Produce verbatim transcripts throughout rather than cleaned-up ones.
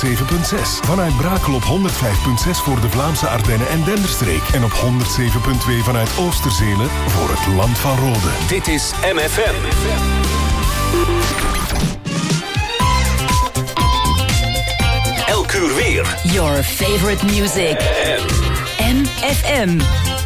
zeven komma zes. Vanuit Brakel op honderd vijf komma zes voor de Vlaamse Ardennen en Denderstreek. En op honderd zeven komma twee vanuit Oosterzelen voor het Land van Rode. Dit is M F M. Elk uur weer. Your favorite music. M F M.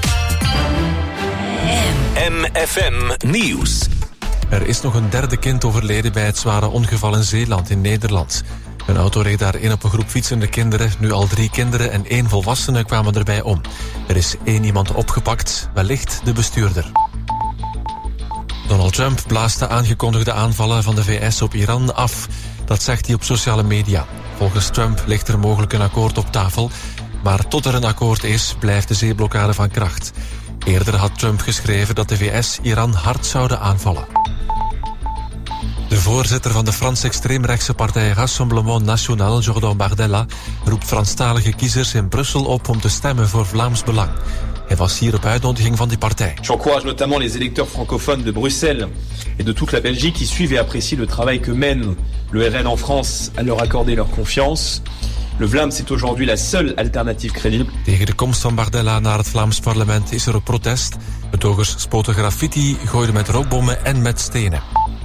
M F M Nieuws. Er is nog een derde kind overleden bij het zware ongeval in Zeeland in Nederland. Een auto reed daarin op een groep fietsende kinderen. Nu al drie kinderen en één volwassene kwamen erbij om. Er is één iemand opgepakt, wellicht de bestuurder. Donald Trump blaast de aangekondigde aanvallen van de V S op Iran af. Dat zegt hij op sociale media. Volgens Trump ligt er mogelijk een akkoord op tafel. Maar tot er een akkoord is, blijft de zeeblokkade van kracht. Eerder had Trump geschreven dat de V S Iran hard zouden aanvallen. De voorzitter van de Frans-extreemrechtse partij Rassemblement National, Jordan Bardella, roept Franstalige kiezers in Brussel op om te stemmen voor Vlaams Belang. Hij was hier op uitnodiging van die partij. J'encourage notamment les électeurs francophones de Bruxelles et de toute la Belgique qui suivent et apprécient le travail que mène le R N en France à leur accorder leur confiance. Le Vlaams est aujourd'hui la seule alternative crédible. Tegen de komst van Bardella naar het Vlaams parlement is er ook protest. Betogers spoten graffiti, gooiden met rookbommen en met stenen.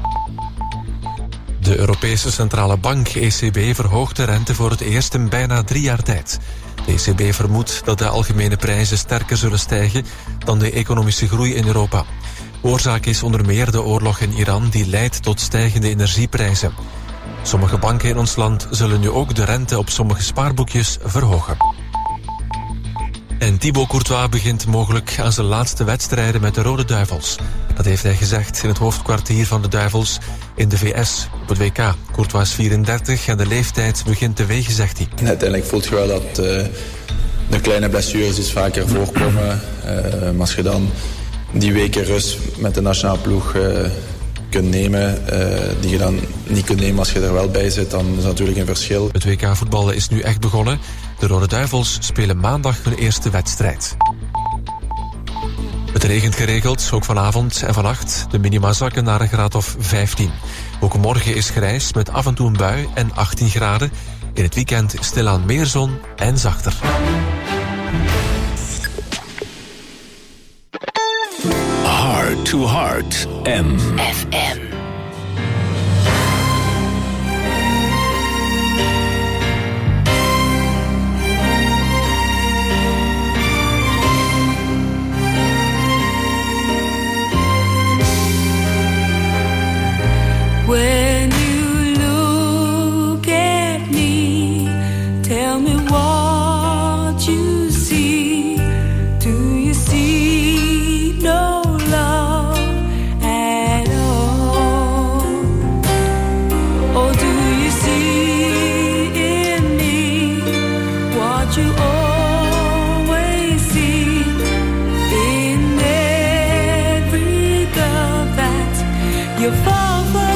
De Europese Centrale Bank, E C B, verhoogt de rente voor het eerst in bijna drie jaar tijd. De E C B vermoedt dat de algemene prijzen sterker zullen stijgen dan de economische groei in Europa. Oorzaak is onder meer de oorlog in Iran die leidt tot stijgende energieprijzen. Sommige banken in ons land zullen nu ook de rente op sommige spaarboekjes verhogen. En Thibaut Courtois begint mogelijk aan zijn laatste wedstrijden met de Rode Duivels. Dat heeft hij gezegd in het hoofdkwartier van de Duivels in de V S op het W K. Courtois is vierendertig en de leeftijd begint te wegen, zegt hij. Uiteindelijk voelt je wel dat uh, de kleine blessures dus vaker voorkomen. Uh, maar als je dan die weken rust met de nationale ploeg uh, kunt nemen, uh, die je dan niet kunt nemen als je er wel bij zit, dan is dat natuurlijk een verschil. Het W K voetballen is nu echt begonnen. De Rode Duivels spelen maandag hun eerste wedstrijd. Het regent geregeld, ook vanavond en vannacht. De minima zakken naar een graad of vijftien. Ook morgen is grijs met af en toe een bui en achttien graden. In het weekend stilaan meer zon en zachter. Heart to Heart. M F M. When you look at me, tell me what you see. Do you see no love at all? Or do you see in me what you always see in every girl that you fall for?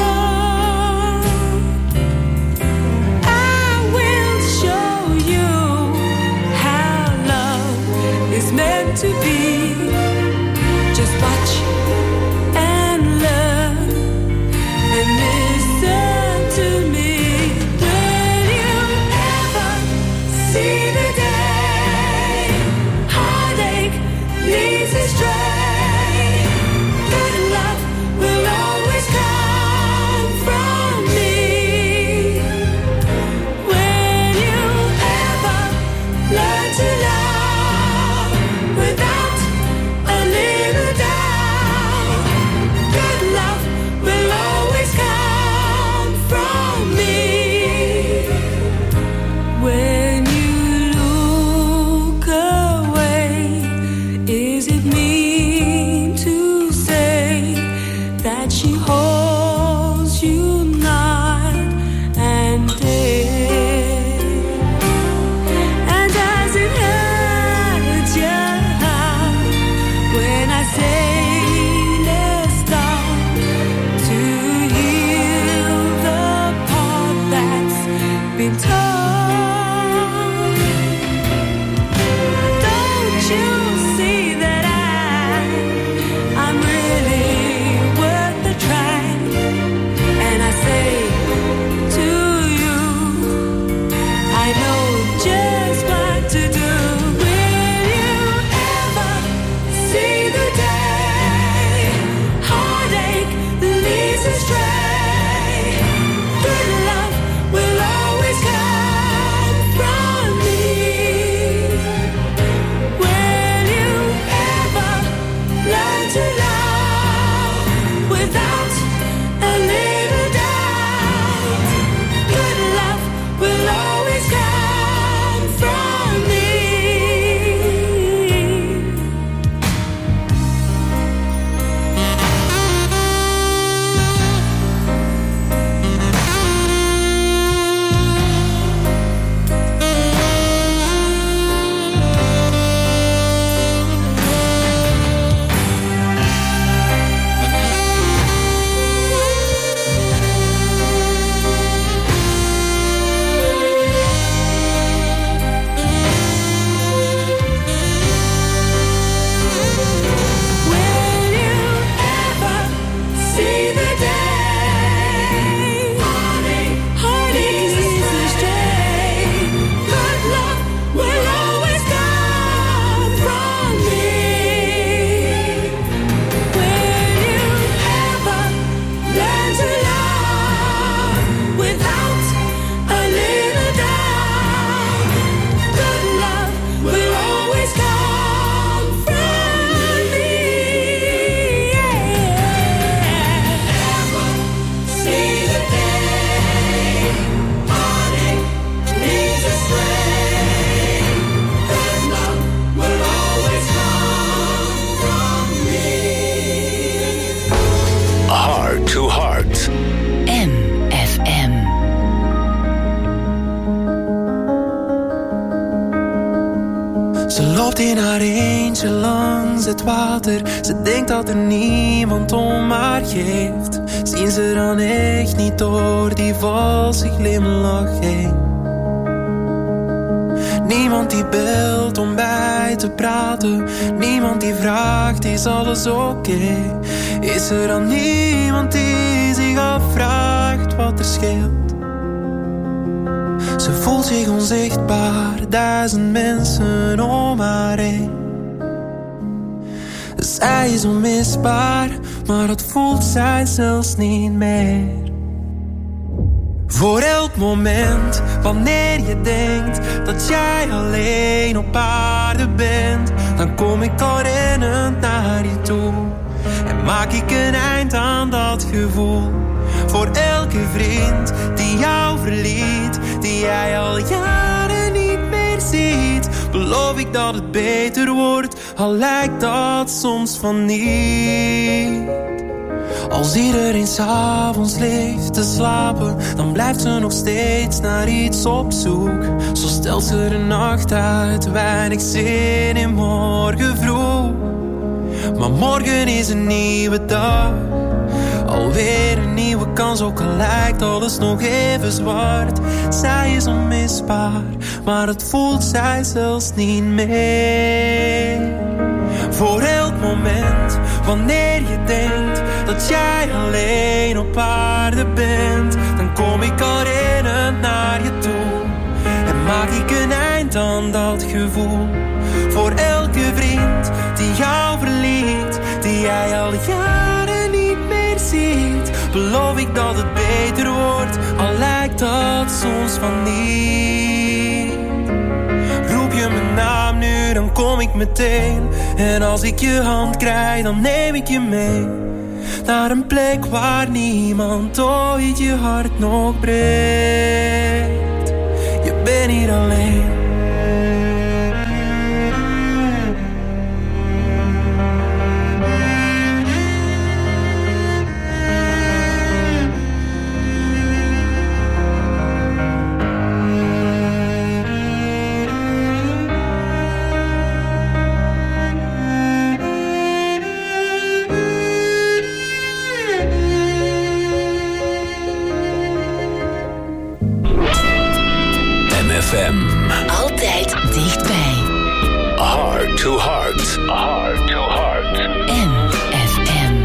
To be, just watch and learn and listen to me. Will you ever see the day heartache leads astray? Good love will always come from me. Will you ever learn to love without loopt in haar eentje langs het water. Ze denkt dat er niemand om haar geeft. Zien ze dan echt niet door die valse glimlach heen? Niemand die belt om bij te praten. Niemand die vraagt, is alles oké? Okay? Is er dan niemand die zich afvraagt wat er scheelt? Ze voelt zich onzichtbaar, duizend mensen om haar heen. Zij is onmisbaar, maar dat voelt zij zelfs niet meer. Voor elk moment, wanneer je denkt dat jij alleen op aarde bent, dan kom ik al rennend naar je toe en maak ik een eind aan dat gevoel. Voor elke vriend die jou verliet, die jij al jaren niet meer ziet, beloof ik dat het beter wordt, al lijkt dat soms van niet. Als iedereen 's avonds ligt te slapen, dan blijft ze nog steeds naar iets op zoek. Zo stelt ze de nacht uit, weinig zin in morgen vroeg. Maar morgen is een nieuwe dag, alweer een nieuwe kans, ook al lijkt alles nog even zwart. Zij is onmisbaar, maar het voelt zij zelfs niet meer. Voor elk moment, wanneer je denkt dat jij alleen op aarde bent, dan kom ik al rennend naar je toe en maak ik een eind aan dat gevoel. Voor elke vriend die jou verliet, die jij al jaren niet meer ziet, beloof ik dat het beter wordt, al lijkt dat soms van niet. Roep je mijn naam nu, dan kom ik meteen. En als ik je hand krijg, dan neem ik je mee naar een plek waar niemand ooit je hart nog breekt. Je bent niet alleen. Altijd dichtbij. Heart to heart. Heart to heart. M F M.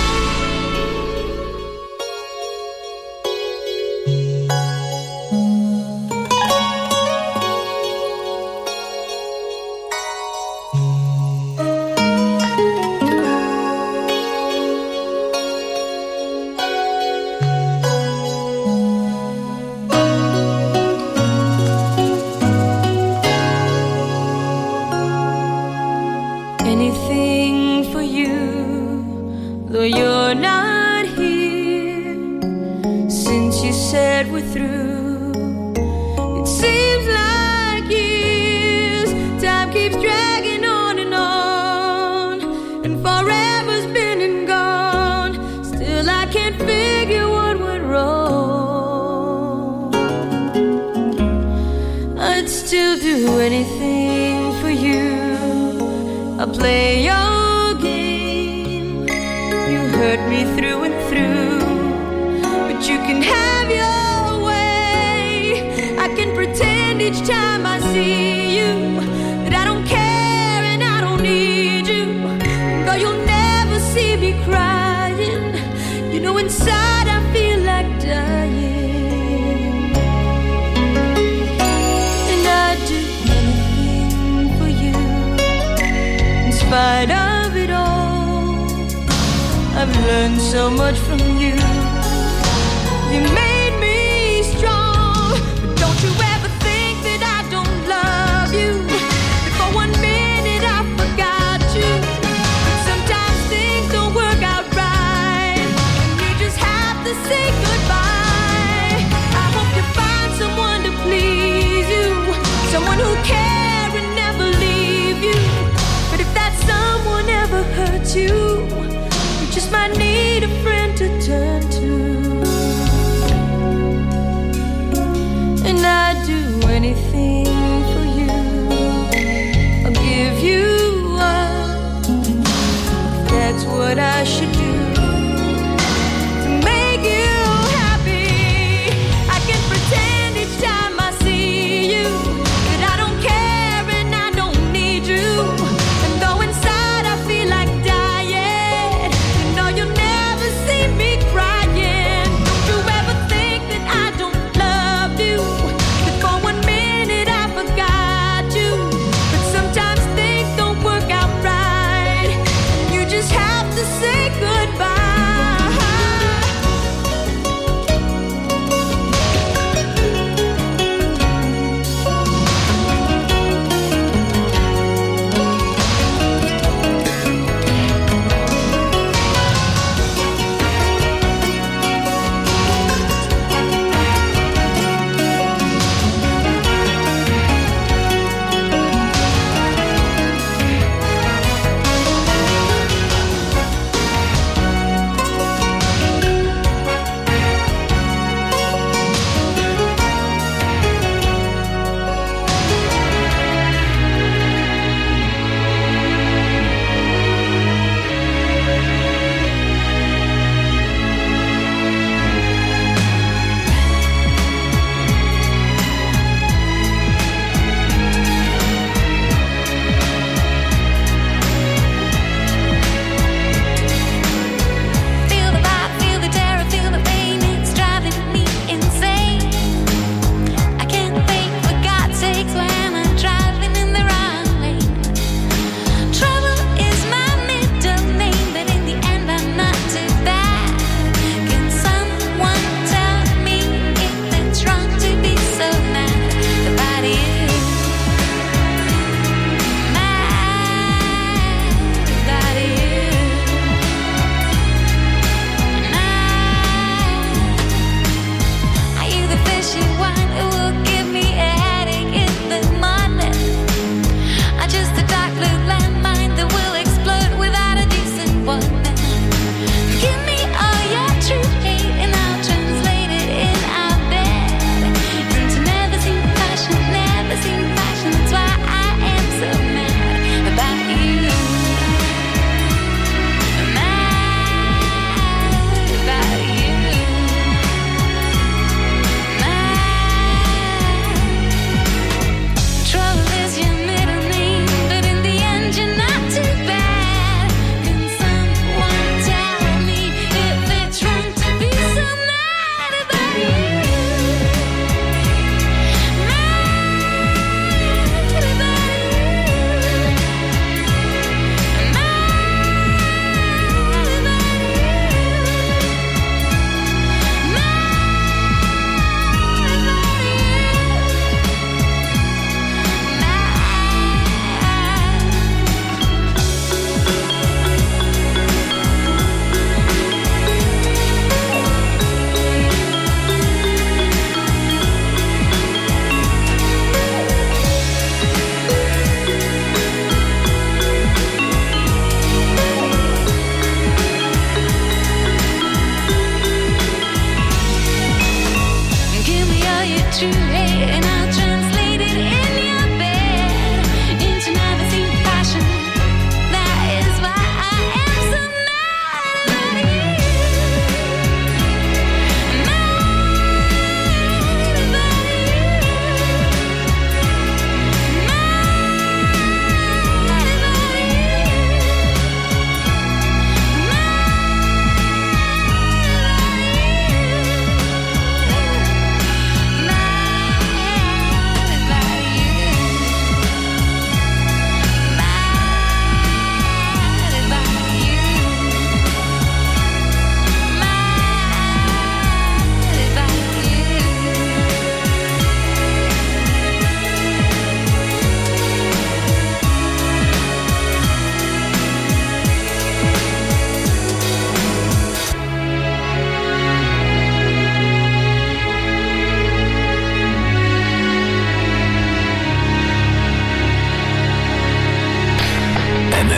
So much from you. You made me strong. But don't you ever think that I don't love you. That for one minute I forgot you. Sometimes things don't work out right, and you just have to say goodbye. I hope you find someone to please you, someone who cares and never leave you. But if that someone ever hurts you, you just might need a friend to turn to. And I'd do anything for you. I'll give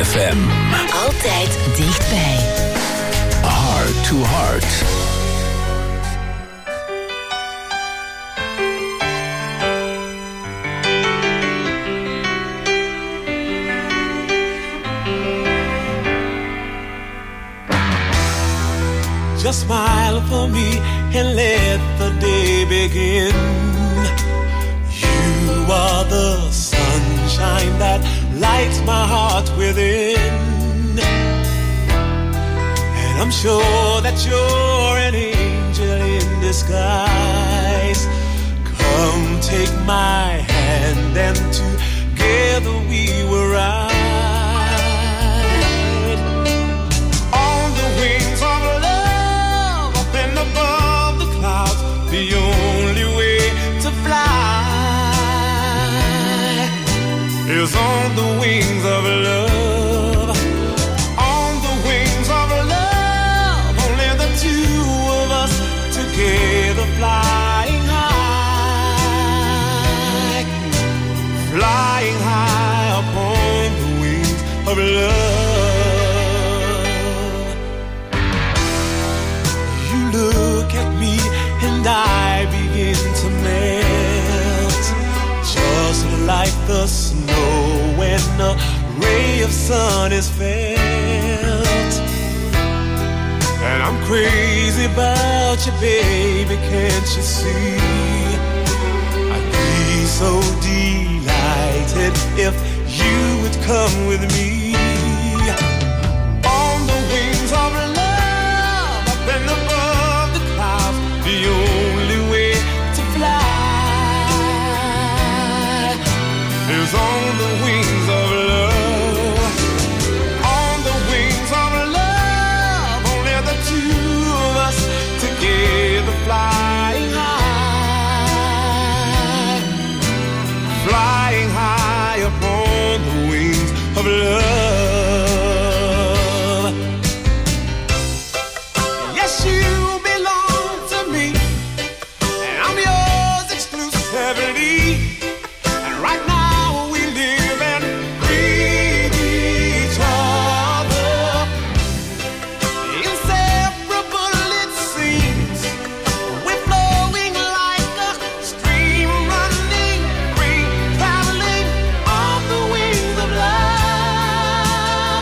F M. Altijd dichtbij. Heart to Heart. Just smile for me and let the day begin. You are the sunshine that lights my heart within. And I'm sure that you're an angel in disguise. Come take my hand and together we will ride on the wings of love up and above the clouds. The only way to fly is on the wings of love. On the wings of love, only the two of us together flying high, flying high upon the wings of love. You look at me and I begin to melt, just like the snow when a ray of sun is felt. And I'm crazy about you, baby, can't you see? I'd be so delighted if you would come with me. On the wings of love, up and above the clouds, the only way to fly is on the wings of love. On the wings of love, only the two of us together flying high, flying high upon the wings of love. Yes, you belong to me, and I'm yours exclusively. And right now we live and breathe each other, inseparable it seems. We're flowing like a stream, running free, traveling on the wings of love.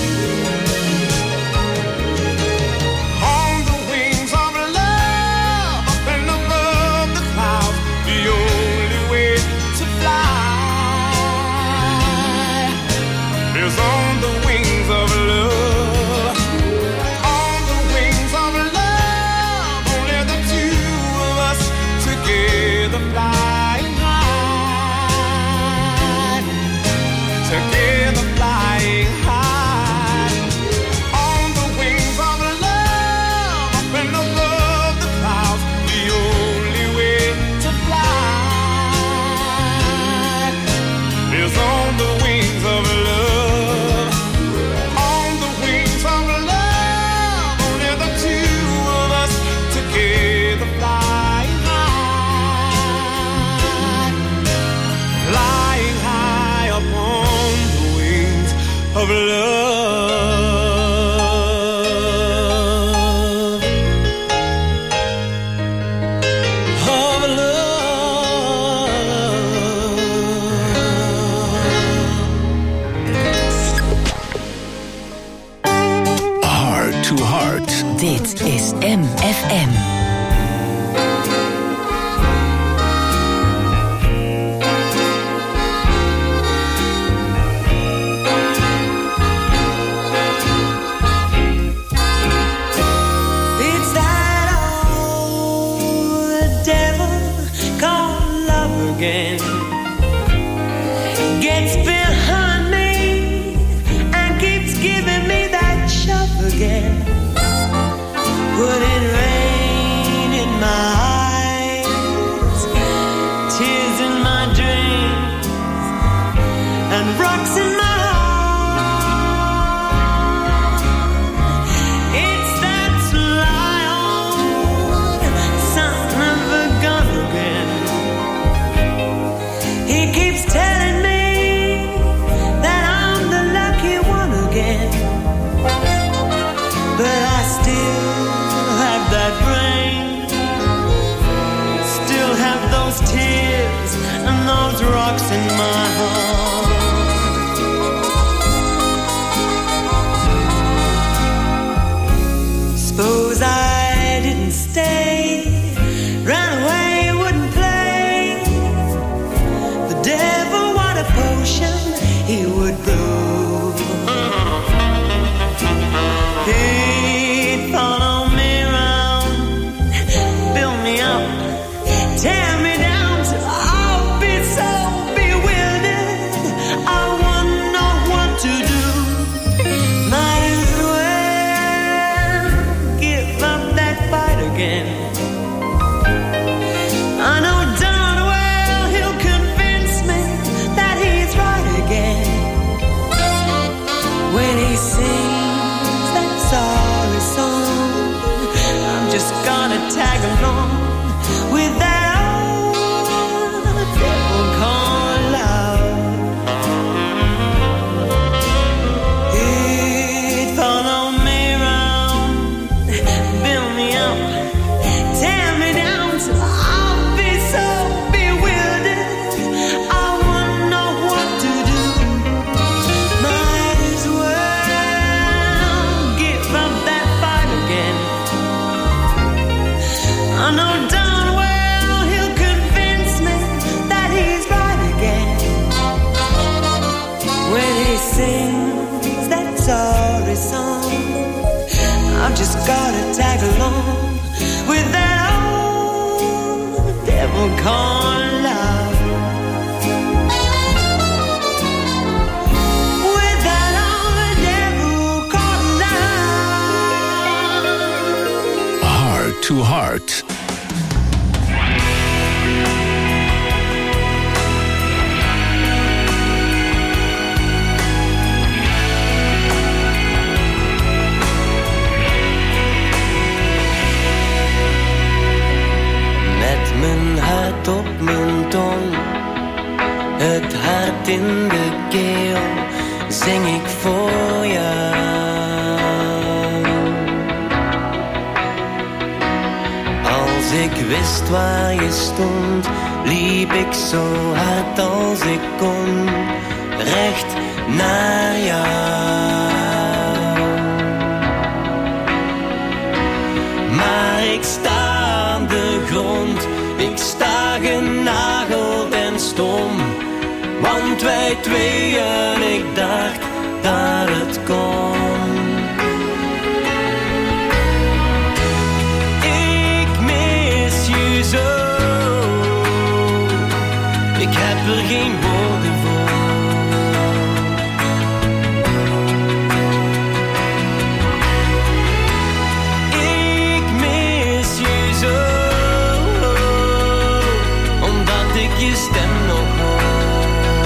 On the wings of love, up and above the clouds, the only way to fly is on the wings of love. On the wings of love, only the two of us together flying high, together flying high. On the wings of love, up and above the clouds, the only way to fly is on the wings of love. On the wings of love, only the two of us together flying high, flying high upon the wings of love, of love. Heart to Heart. Dit is M F M. It's that old devil called love again. Gets behind me and keeps giving me that shove again. Putting rain in my eyes, tears in my dreams, and rocks in my heart. It's that sly old son of a gun again. He keeps telling me that I'm the lucky one those rocks in my heart. Suppose I didn't stay, ran away, wouldn't play. The devil, what a potion he would brew. He'd follow me around, build me up, tear me down till I'll be so bewildered I wouldn't know what to do. Might as well give up that fight again. I know darn well he'll convince me that he's right again when he sings that sorry song. I'm just gonna tag along with that old devil called love. He'd follow me around, build me up, tear me down till I'll be so bewildered I wouldn't know what to do. Might as well give up that fight again. I know darn well he'll convince me that he's right again when he sings that sorry song. I've just gotta tag along with that old devil called love. With that old devil called love. Heart to Heart. Met mijn hart op mijn tong, het hart in de keel, zing ik voor jou. Als ik wist waar je stond, liep ik zo hard als ik kon, recht naar jou. Maar ik sta aan de grond, ik sta genageld en stom, want wij tweeën, ik dacht dat het kon. Ik mis je zo, ik heb er geen woorden voor. Ik mis je zo, omdat ik je stem nog hoor.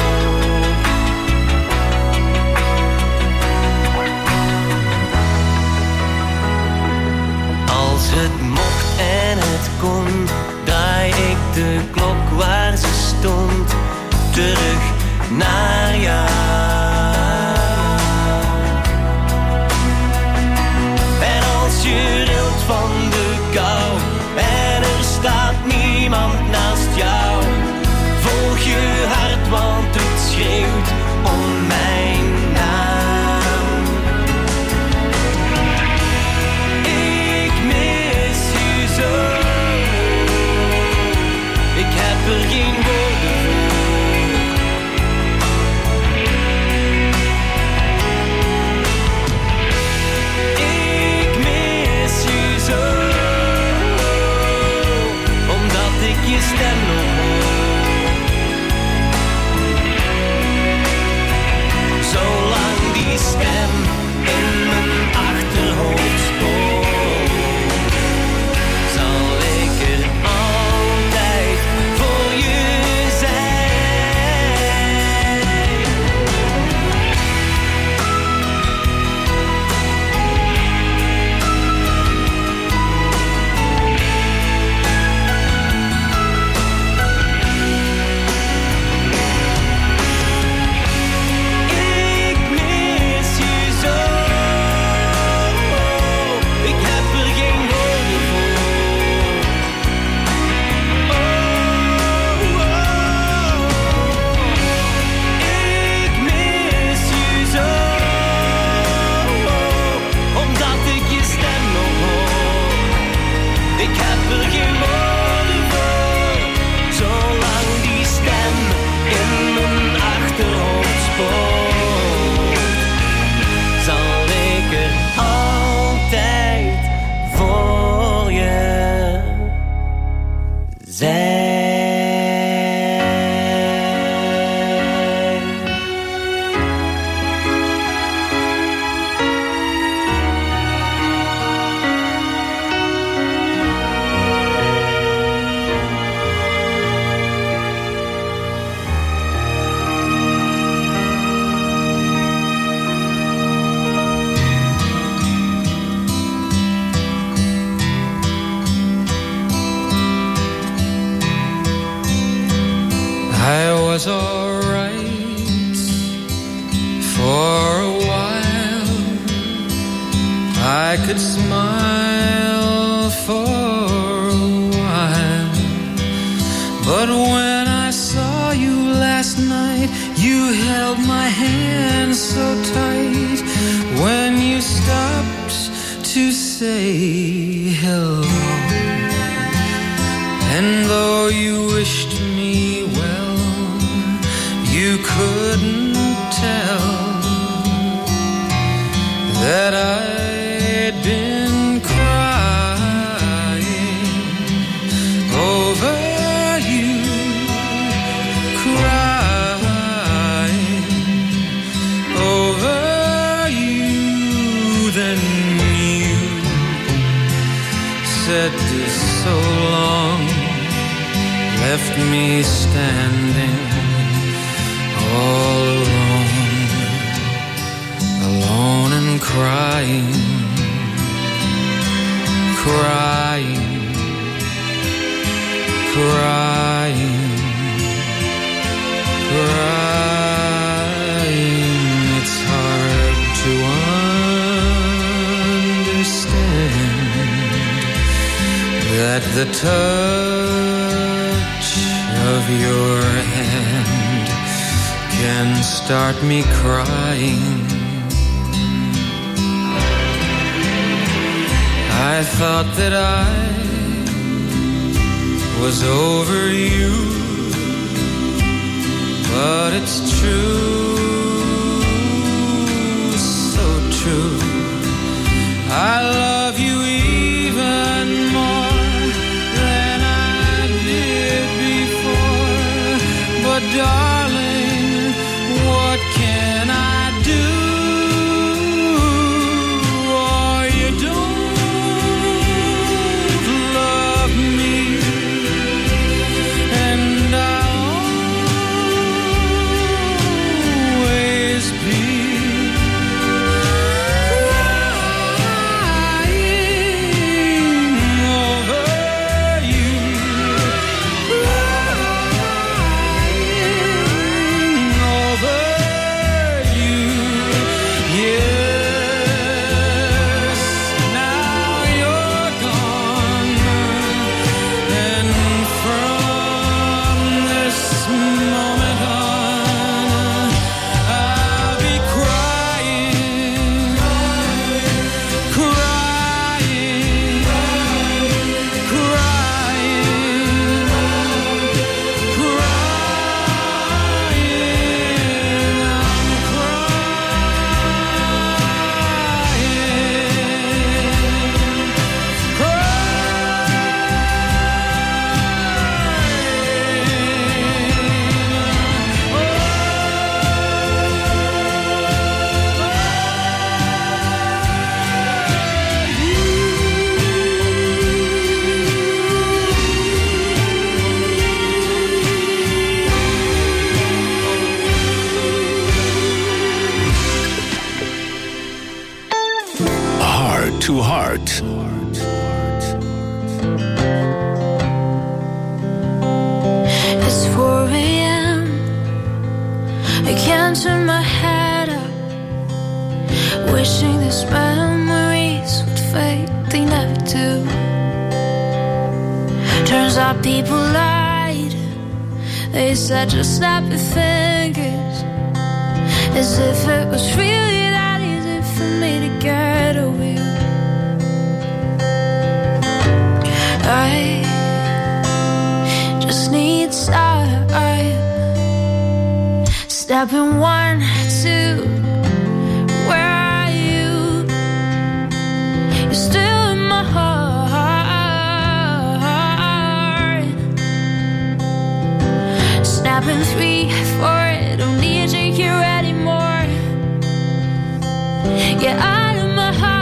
Als het mocht en het kon, draai ik de klok waar ze stond, terug naar jou. En als je rilt van de kou en er staat niemand naast jou, volg je hart, want het schreeuwt om mijn naam. Ik mis je zo, ik heb er geen woorden voor. was alright for a while. I could smile for a while, but when I saw you last night, you held my hand so tight. When you stopped to say hello, and though you wished me well, you couldn't tell that I'd been crying over you, crying over you. Then you said so long, left me standing all alone, alone and crying, crying, crying, crying. It's hard to understand that the touch of your hand can start me crying. I thought that I was over you, but it's true, so true. I love you even more than I did before, but darling, what can I do? Oh, you don't love me, and I'll always be to Heart. It's four a.m. I can't turn my head up, wishing these memories would fade. They never do. Turns out people lied. They said just snap your fingers, as if it was really that easy for me to get over you. I just need time. Step in one, two. Where are you? You're still in my heart. Step in three, four. Don't need you here anymore. Get out of my heart.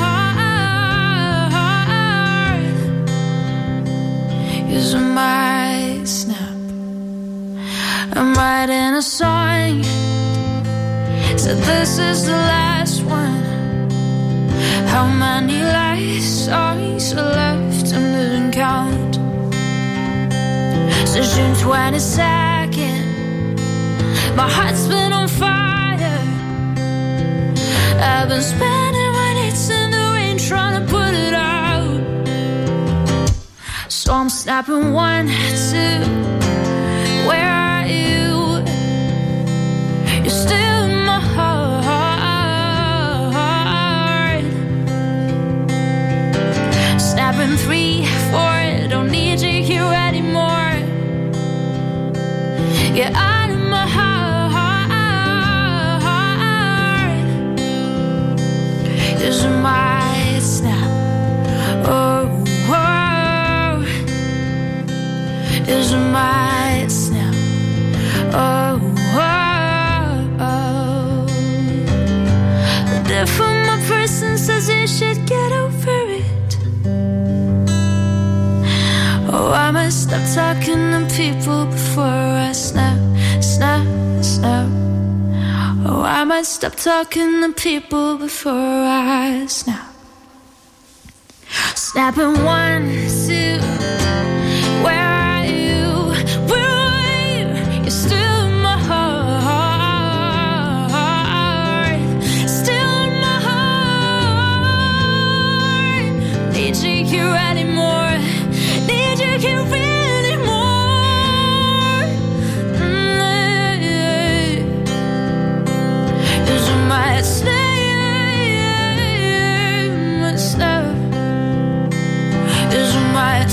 Cause I might snap. I'm writing a song. Said this is the last one. How many life songs are left? I'm losing count. So June twenty-second, My heart's been on fire. I've been spending my nights in the rain trying to put it out. So I'm snapping one, two. Where are you? You're still in my heart. Snapping three, four. Don't need you here anymore. Get out of my heart. This is my snap. Oh, oh. This is my snap. Oh, oh, oh. The different person says you should get over it. Oh, I must stop talking to people before I snap, snap, snap. Oh, I must stop talking to people before I snap. Snapping one, two. Where are you? Where are you? You're still in my heart. Still in my heart. Need you here anymore. Need you here anymore. Mm-hmm. This is my slave, my slave. This is my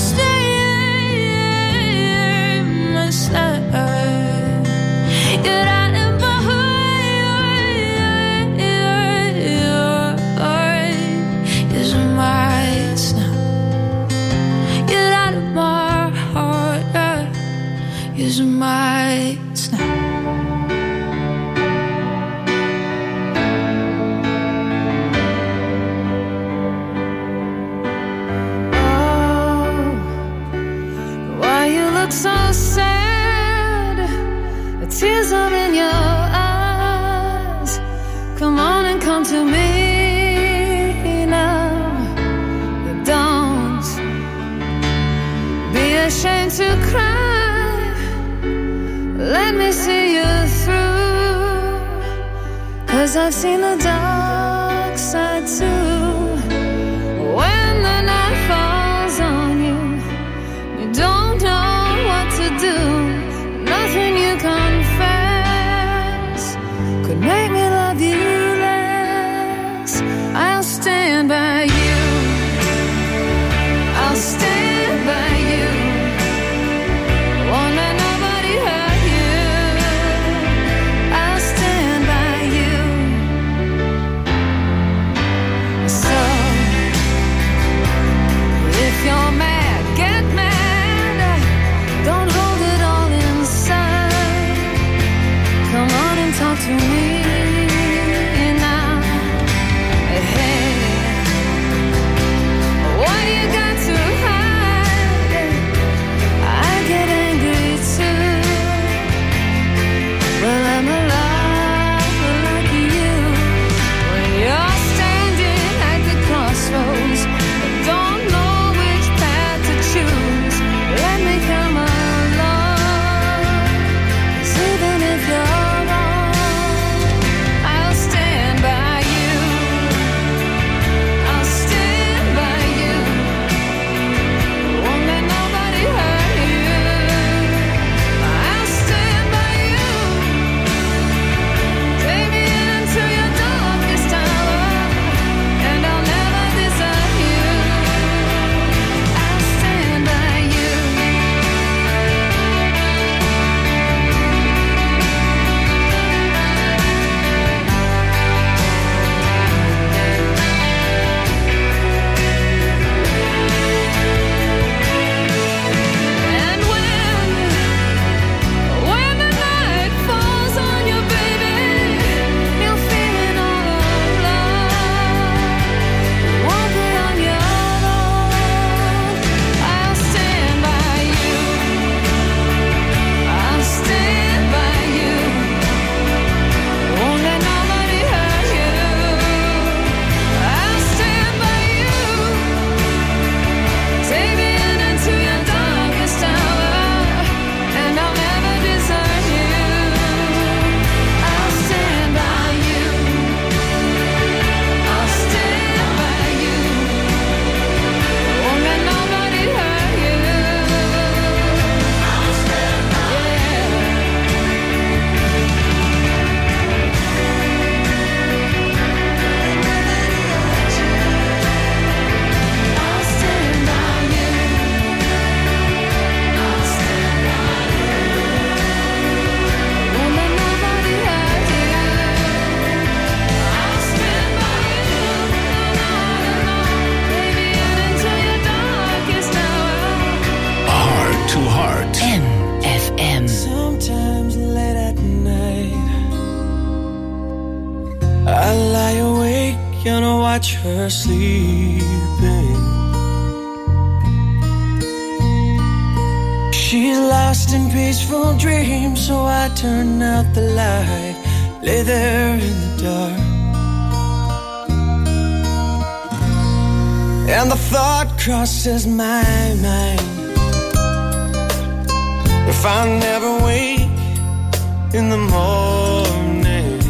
slave, my slave. Get out of my heart. This is my slave. Get out of my heart. This is my slave. So sad, the tears are in your eyes. Come on and come to me now. Don't be ashamed to cry. Let me see you through. 'Cause I've seen the dark side too. When the night falls on you, you don't know to do. Nothing you confess could make me love you less. I'll stand by you. I'll stand by you. Won't let nobody hurt you. I'll stand by you. So if you're mad, get mad. Don't hold it all inside. Come on and talk to me now. Hey, what you got to hide? I get angry too. Well, I'm alive like you. When you're standing at the crossroads, but don't know which path to choose. Let me come on. Even if you're wrong, watch her sleeping. She's lost in peaceful dreams, so I turn out the light, lay there in the dark. And the thought crosses my mind, if I never wake in the morning,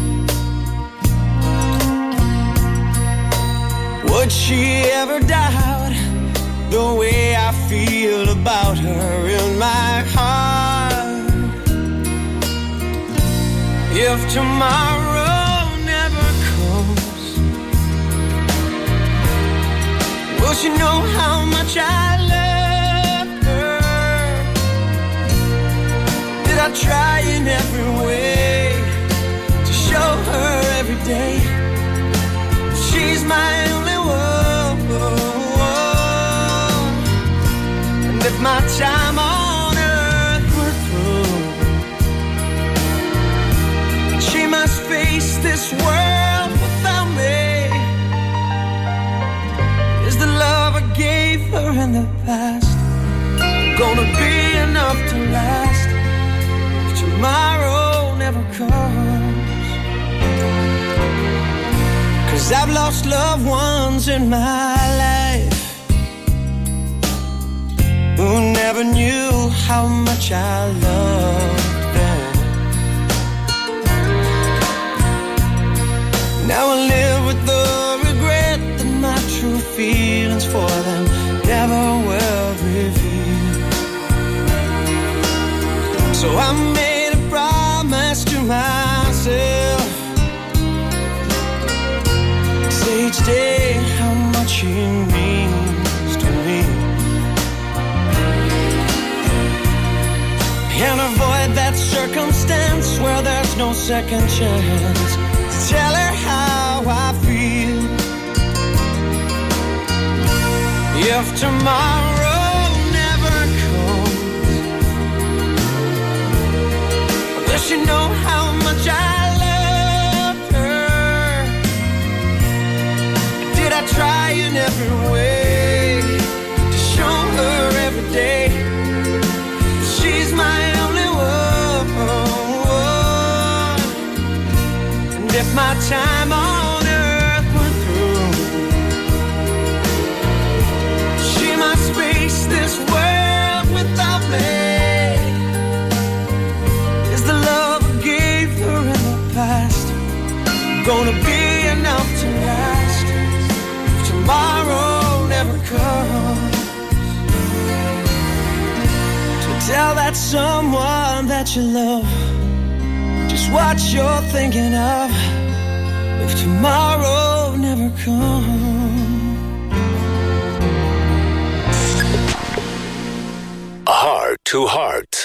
would she ever doubt the way I feel about her in my heart? If tomorrow never comes, will she know how much I love her? Did I try in every way to show her every day she's my only one? And if my time on earth were through, she must face this world without me. Is the love I gave her in the past gonna be enough to last if tomorrow never comes? 'Cause I've lost loved ones in my life who never knew how much I loved them. Now I live with the regret that my true feelings for them never were revealed. So I made a promise to myself, say each day how much he means to me, and avoid that circumstance where there's no second chance. Tell her how I feel. If tomorrow never comes, will she know how much I love her? Did I try in every way to show her every day she's my only one? And if my time on earth were through, she must face this world without me. Is the love I gave her in the past gonna be enough to last if tomorrow never comes? Tell that someone that you love just what you're thinking of if tomorrow never comes. Heart to Heart.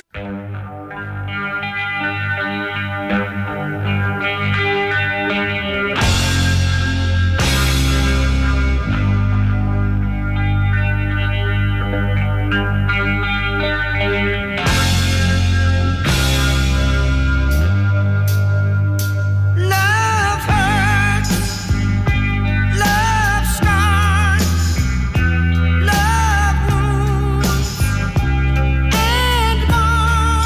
Love wounds and more.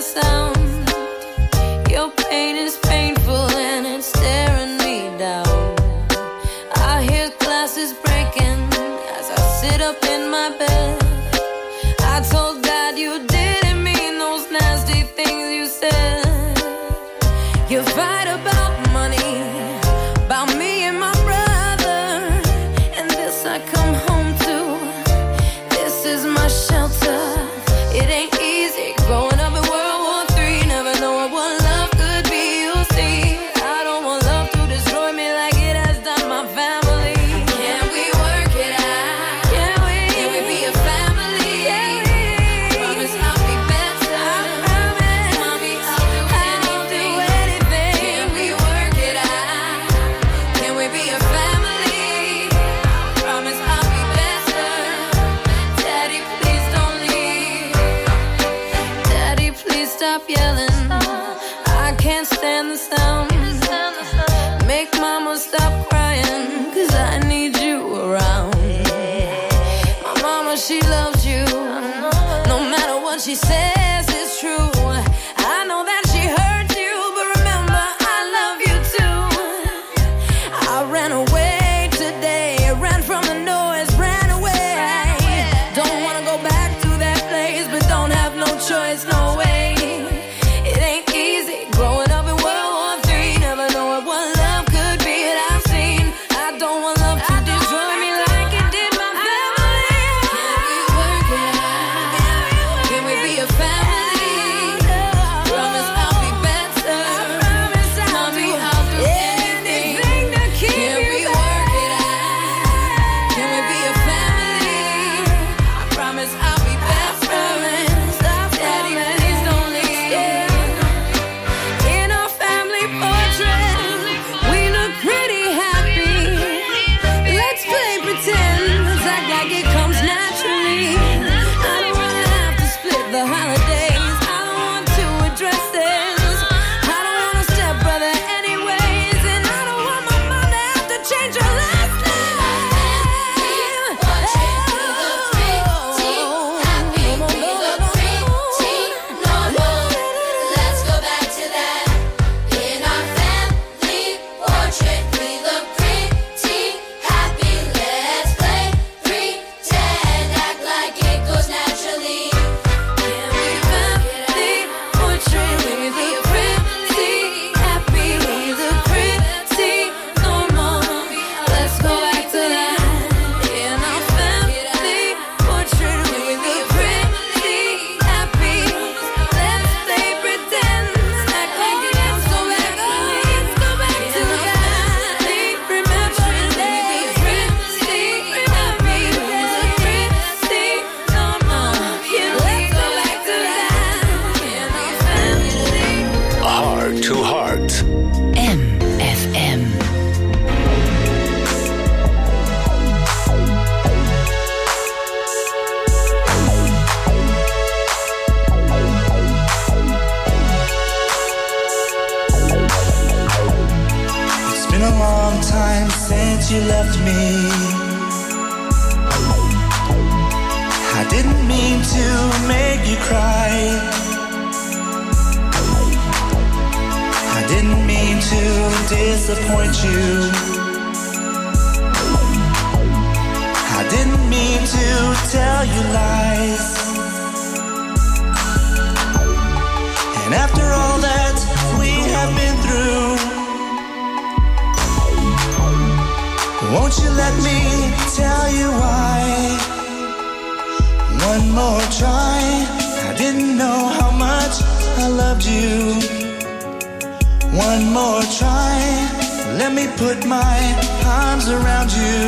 the sound. Your pain is painful and it's staring me down. I hear glasses breaking as I sit up in my bed. I told God you didn't mean those nasty things you said. You fight about money, about me and my brother, and this I come home to. This is my shelter. It ain't easy growing up in World War Three, never knowing what love could be. You see, I don't want love to destroy me like it has done my family. Can we work it out? Can we? Can we be a family? Can we? Promise I'll be better. I promise, mommy, I'll do anything. Can we work it out? Can we be a family? I promise I'll be better. Daddy, please don't leave. Daddy, please stop yelling. I can't stand the sound. Make mama stop crying, cause I need you around. My mama, she loves you. No matter what she says, it's true. I know that she hurt you, but remember, I love you too. I ran away today, ran from the noise, ran away. Don't wanna go back to that place, but don't have no choice, no way. It ain't easy growing up in World War Three, never knowing what love could be that I've seen. I don't want love to destroy me like it did my family. Can we work it out? Can we be a family? Promise I'll be better. Mommy, I'll do anything to keep you. Can we work it out? Can we be a family? I promise I'll be better. Daddy, please don't leave. In our family portrait, we look pretty happy. Let's play pretend, let's act like it comes naturally. I don't wanna have to split the holidays. I don't want to address this. I don't want a stepbrother anyways, and I don't want my mom to have to change her last name. Let's go back to that. In our family portrait, we look pretty happy. Let's play pretend, act like it goes naturally. Can we family portrait? We look pretty happy. We look pretty normal. Let's go back to that. In our family portrait, we look pretty happy. Let's play pretend, act like it comes so back. Let's go back to that. Remember the days. Pretty happy. We look pretty normal. Let's go back to that. In our family. Heart to Heart. M F M. It's been a long time since you left me. I didn't mean to make you cry. I didn't mean to disappoint you. I didn't mean to tell you lies. And after all that we have been through, won't you let me tell you why? One more try. I didn't know how much I loved you. One more try. Let me put my arms around you.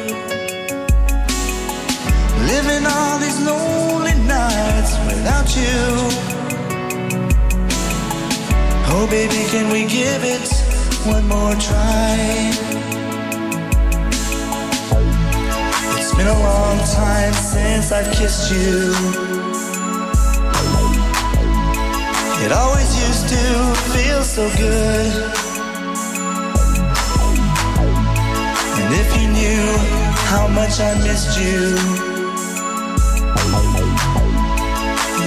Living all these lonely nights without you. Oh baby, can we give it one more try? It's been a long time since I've kissed you. It always used to feel so good. And if you knew how much I missed you,